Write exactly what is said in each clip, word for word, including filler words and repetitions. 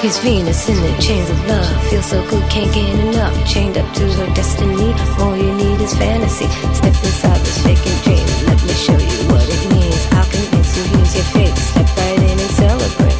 He's Venus in the chains of love. Feels so good, can't get enough. Chained up to her destiny. All you need is fantasy. Step inside this faking dream. Let me show you what it means. I'll convince you here's your fate. Step right in and celebrate.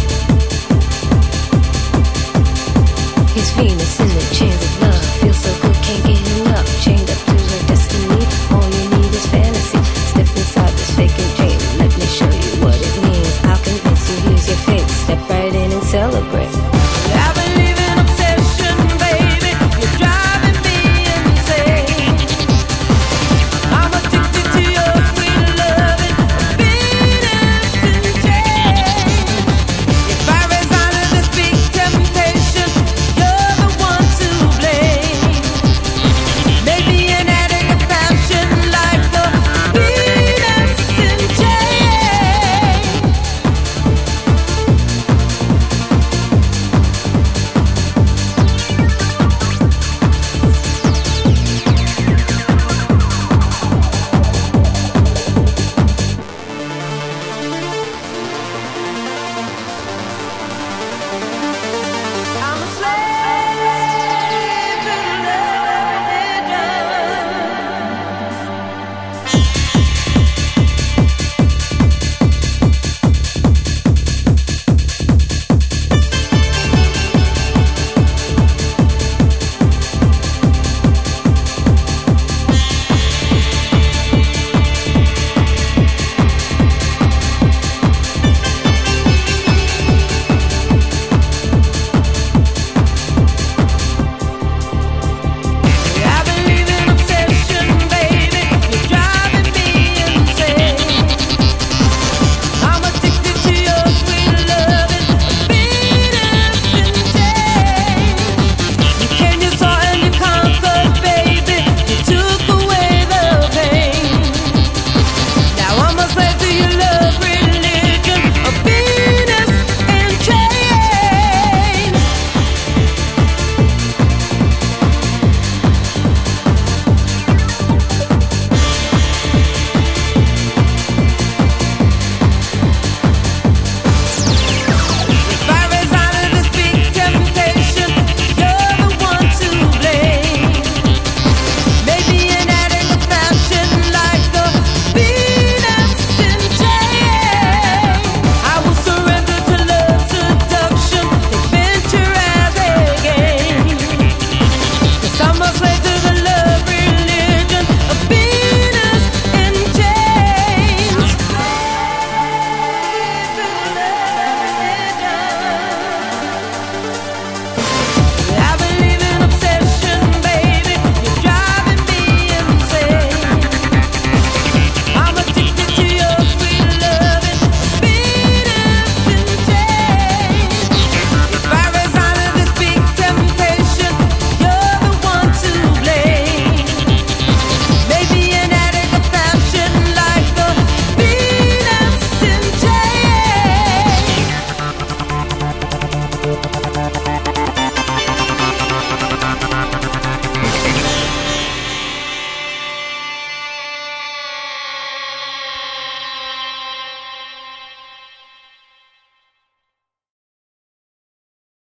Venus in the chains of love. Feels so good.